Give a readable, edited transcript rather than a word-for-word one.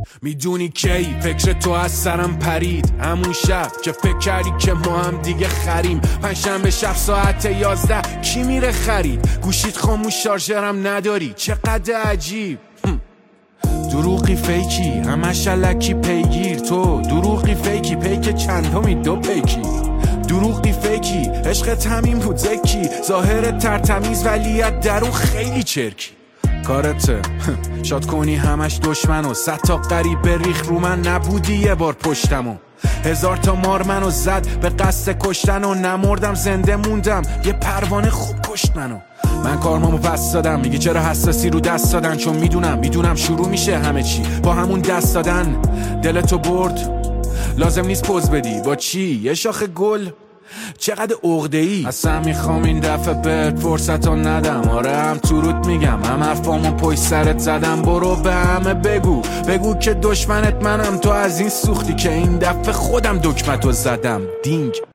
میدونی کی فکر تو از سرم پرید، همون شب که فکر کردی که ما هم دیگه خریم. پنجشنبه شب ساعت 11 کی میره خرید؟ گوشیت خاموش شارژرم نداری، چقدر عجیب. دروغی فیکی همش الکی پیگیر، تو دروغی فیکی پیک چندمی دو پیکی. دروغی فیکی عشقت همین بود زکی، ظاهرت ترتمیز ولیت درون خیلی چرکی. کارته شاد کنی همش دشمنو، 100 تا غریب بریخ رو من، نبودی یه بار پشتمو. 1000 تا مار منو زد به قصد کشتن و نمردم زنده موندم، یه پروانه خوب کشت منو. من کارمامو پس دادم، میگی چرا حساسی رو دست دادن؟ چون میدونم شروع میشه همه چی با همون دست دادن. دلتو برد لازم نیست پوز بدی، با چی؟ یه شاخه گل؟ چقدر عقده‌ای. اصلا میخوام این دفعه بهت فرصتو ندم، آره هم تو روت میگم، هم حرفامو پشت سرت زدم. برو به همه بگو که دشمنت منم، تو از این سوختی که این دفعه خودم دکمتو زدم. دینگ.